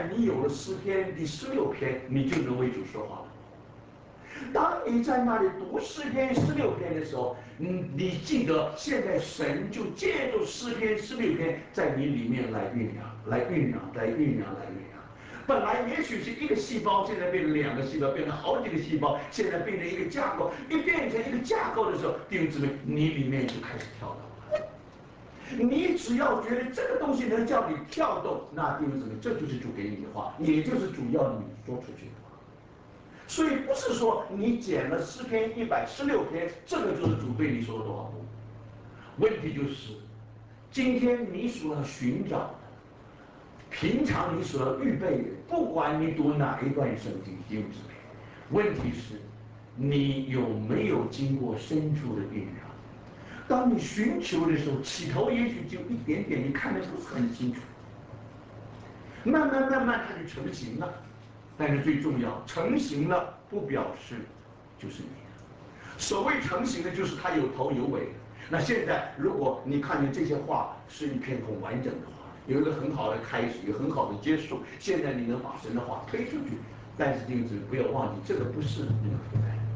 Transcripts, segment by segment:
在你有了诗篇第16篇，你就能为主说话了。当你在那里读诗篇16篇的时候，你记得现在神就借着诗篇16篇在你里面来酝酿，来酝酿，来酝酿，来酝酿。本来也许是一个细胞，现在变成2个细胞，变成好几个细胞，现在变成一个架构。一变成一个架构的时候，弟兄姊妹，你里面就开始跳动了。你只要觉得这个东西能叫你跳动，那弟兄姊妹，这就是主给你的话，也就是主要你说出去的话。所以不是说你捡了诗篇116篇，这个就是主对你说了多少步。问题就是，今天你所要寻找的，平常你所要预备的，不管你读哪一段圣经，弟兄姊妹，问题是，你有没有经过深处的酝酿？当你寻求的时候，起头也许就一点点，你看得不是很清楚，慢慢它就成型了。但是最重要，成型了不表示就是你的。所谓成型的，就是它有头有尾的。那现在，如果你看见这些话是一篇很完整的话，有一个很好的开始，有很好的结束，现在你能把神的话推出去，但是弟兄姊妹不要忘记，这个不是那个负担。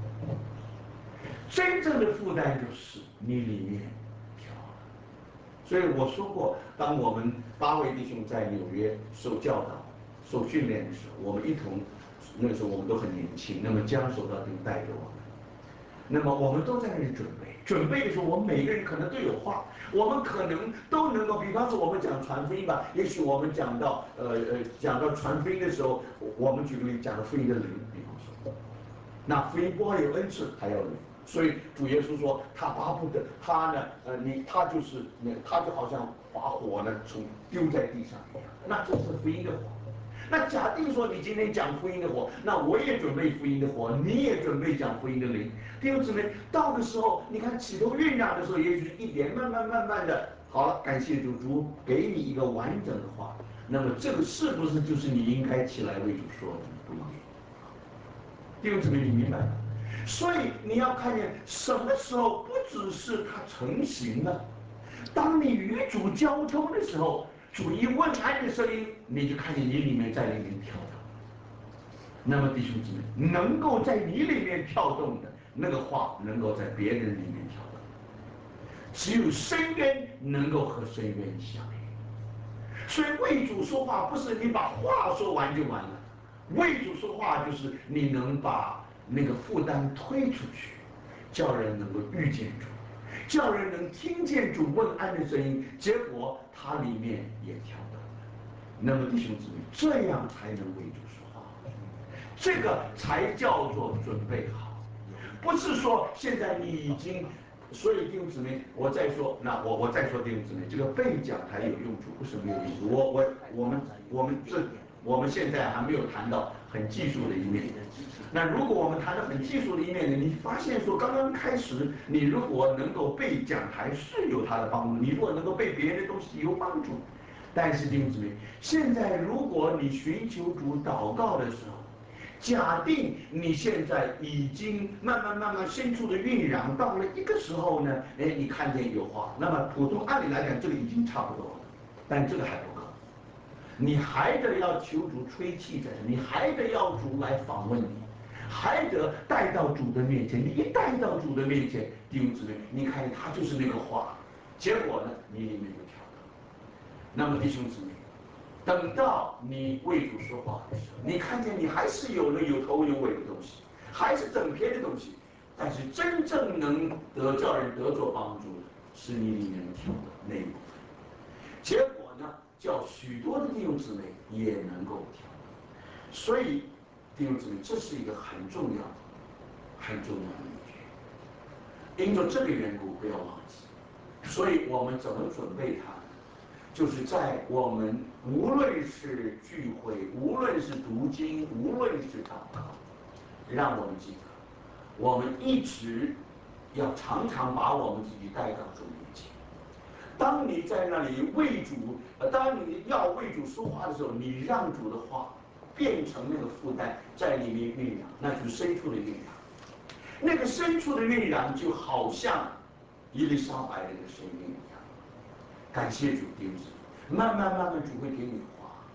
真正的负担就是你里面跳了。所以我说过，当我们8位弟兄在纽约受教导、受训练的时候，我们一同，那个时候我们都很年轻，那么江守道就带着我们。那么我们都在那里准备，准备的时候，我们每个人可能都有话，我们可能都能够，比方说我们讲传福音吧，也许我们讲到传福音的时候，我们举个例讲到福音的灵，比方说，那福音不光有恩赐，还要灵。所以主耶稣说，他巴不得他呢，他就是他就好像把火呢从丢在地上一样，那这是福音的火。那假定说你今天讲福音的火，那我也准备福音的火，你也准备讲福音的灵。弟兄姊妹，到的时候，你看起头酝酿的时候，也许是一点，慢慢的，好了，感谢主，主给你一个完整的话。那么这个是不是就是你应该起来为主说的？不一定。弟兄姊妹，你明白吗？所以你要看见什么时候不只是它成型了，当你与主交通的时候，主一问安的声音，你就看见你里面在里面跳动。那么弟兄姊妹，能够在你里面跳动的那个话，能够在别人里面跳动。只有深渊能够和深渊相遇。所以为主说话，不是你把话说完就完了，为主说话就是你能把那个负担推出去，叫人能够遇见主，叫人能听见主问安的声音，结果他里面也跳动了。那么弟兄姊妹，这样才能为主说话，这个才叫做准备好，不是说现在你已经。所以弟兄姊妹，我再说，那我再说弟兄姊妹，这个背讲台有用处，不是没有用处。我们现在还没有谈到很技术的一面。那如果我们谈到很技术的一面呢，你发现说刚刚开始，你如果能够背讲台是有它的帮助，你如果能够背别的东西有帮助。但是弟兄姊妹，现在如果你寻求主祷告的时候，假定你现在已经慢慢深处的酝酿到了一个时候呢，你看见有话，那么普通按理来讲这个已经差不多了，但这个还不够，你还得要求主吹气在这，你还得要主来访问你，还得带到主的面前。你一带到主的面前，弟兄姊妹，你看见他就是那个话，结果呢，你里面就跳动。那么弟兄姊妹，等到你为主说话的时候，你看见你还是有了有头有尾的东西，还是整篇的东西，但是真正能叫人得着帮助的，是你里面跳的那一部分。结果呢，叫许多的弟兄姊妹也能够跳动。所以弟兄姊妹，这是一个很重要的秘诀。因着这个缘故，不要忘记。所以我们怎么准备它？就是在我们无论是聚会，无论是读经，无论是祷告，让我们记得，我们一直要常常把我们自己带到主面前。当你在那里为主，当你要为主说话的时候，你让主的话变成那个负担，在里面酝酿，那就是深处的酝酿。那个深处的酝酿，就好像伊丽莎白那个声音一样。感谢主，弟兄姊妹，慢慢主会给你话，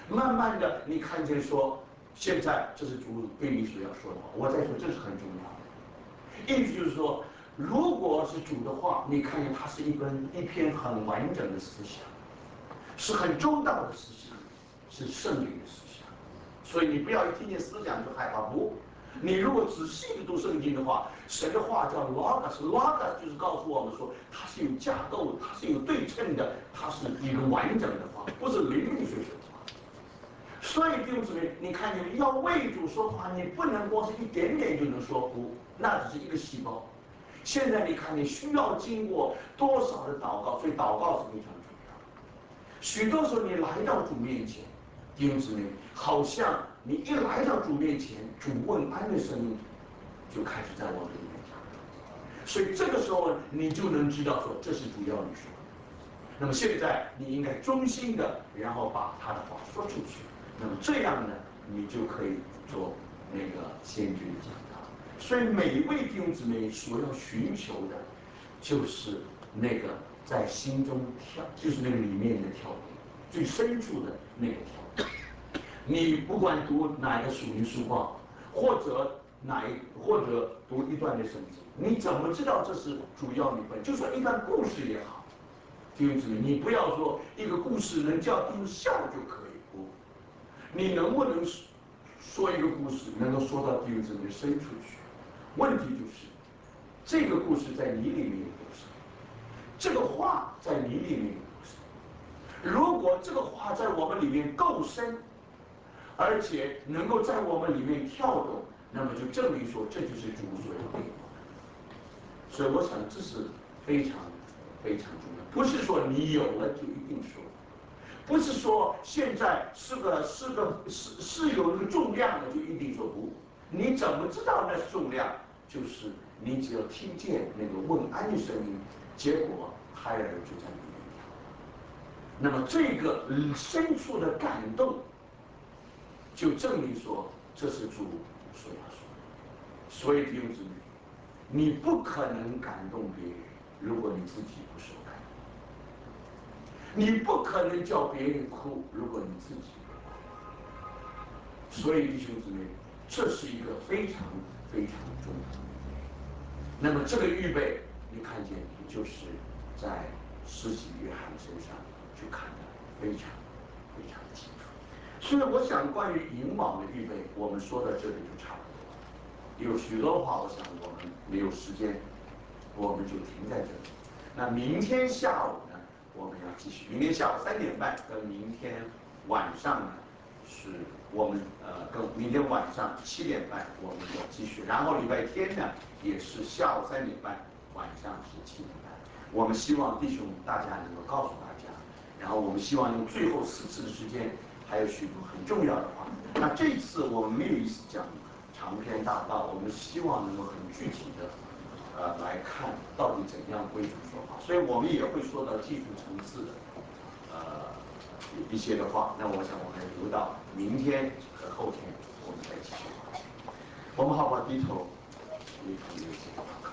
慢慢的，你看见说，现在这是主对你所要说的话。我再说，这是很重要的。意思就是说，如果是主的话，你看见它是一篇很完整的思想，是很周到的思想，是圣灵的思想。所以你不要一听见思想就害怕，不。你如果仔细的读圣经的话，神的话叫 logos，logos 就是告诉我们说，它是有架构的，它是有对称的，它是一个完整的话，不是零零碎碎的话。所以弟兄姊妹，你看见要为主说话，你不能光是一点点就能说不，那只是一个细胞。现在你看，你需要经过多少的祷告，所以祷告是非常重要的。许多时候你来到主面前，弟兄姊妹，好像你一来到主面前，主问安的声音就开始在我们里面讲，所以这个时候你就能知道说这是主要你说的。那么现在你应该忠心的，然后把他的话说出去。那么这样呢，你就可以做那个先知的讲道。所以每一位弟兄姊妹所要寻求的，就是那个在心中跳，就是那个里面的跳动，最深处的那个跳动。你不管读哪个属灵书报，或者读一段的圣经，你怎么知道这是主要你分？就说一段故事也好，弟兄姊妹，你不要说一个故事能叫弟兄笑就可以，不，你能不能说一个故事能够说到弟兄姊妹的深处去？问题就是这个故事在你里面有多深，这个话在你里面有多深。如果这个话在我们里面够深，而且能够在我们里面跳动，那么就证明说这就是主所要给我们的。所以我想这是非常非常重要，不是说你有了就一定说，不是说现在是有那个重量的就一定说不。你怎么知道那是重量？就是你只要听见那个问安的声音，结果胎儿就在里面跳。那么这个深处的感动，就证明说这是主所要说的。所以弟兄姊妹，你不可能感动别人，如果你自己不受感动；你不可能叫别人哭，如果你自己不哭。所以弟兄姊妹，这是一个非常非常重要的预备。那么这个预备，你看见就是在施洗约翰身上就看得非常非常清楚。所以我想关于引网的预备，我们说到这里就差不多了。有许多话，我想我们没有时间，我们就停在这里。那明天下午呢，我们要继续。明天下午3点半跟明天晚上呢，是我们跟明天晚上7点半我们要继续。然后礼拜天呢，也是下午3点半，晚上是7点半。我们希望弟兄大家能够告诉大家，然后我们希望用最后4次的时间，还有许多很重要的话。那这一次我们没有意思讲长篇大道，我们希望能够很具体的来看到底怎样为主说话，所以我们也会说到技术层次的一些的话。那我想我们留到明天和后天我们再继续话。我们好不好低头一同有些祷告。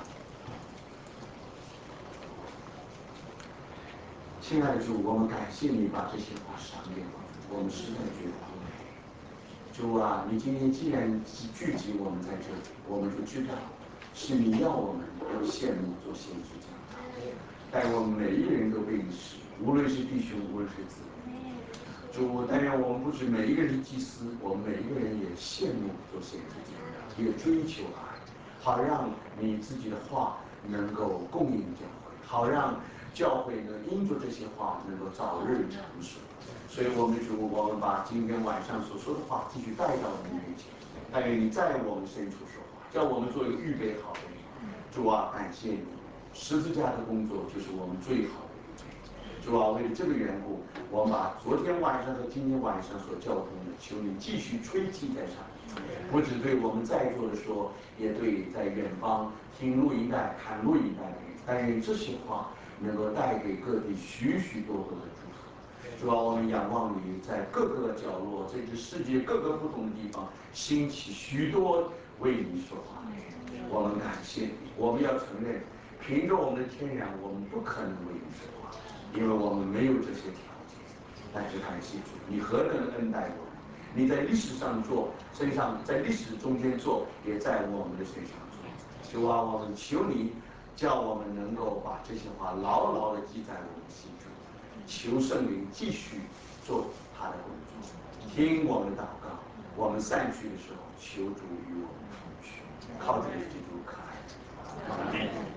亲爱的主，我们感谢你把这些话赏给我们实在觉得不配。主啊，你今天既然聚集我们在这里，我们就知道是你要我们要羡慕做先知讲道，但我们每一个人都被你使用，无论是弟兄，无论是子女。主，但愿我们不止每一个人是祭司，我们每一个人也羡慕做先知讲道，也追求爱，好让你自己的话能够供应教会，好让教会呢因着这些话能够早日成熟。所以我们主，我们把今天晚上所说的话继续带到你面前，但愿你在我们深处说话，叫我们做一个预备好的人。主啊，感谢你，十字架的工作就是我们最好的预备。主啊，为了这个缘故，我们把昨天晚上和今天晚上所交通的，求你继续吹气在上面，不只对我们在座的说，也对在远方听录音带、看录音带的人，但愿这些话能够带给各地许许多多的祝福。主啊，我们仰望你在各个角落，这个世界各个不同的地方兴起许多为你说话的人。我们感谢你，我们要承认，凭着我们的天然，我们不可能为你说话，因为我们没有这些条件。 但是感谢主，你何等恩待我们！你在历史上做，身上在历史中间做，也在我们的身上做。主啊，我们求你，叫我们能够把这些话牢牢地记在我们心中。求圣灵继续做他的工作，听我们祷告。我们散去的时候，求主与我们同去，靠着基督可爱。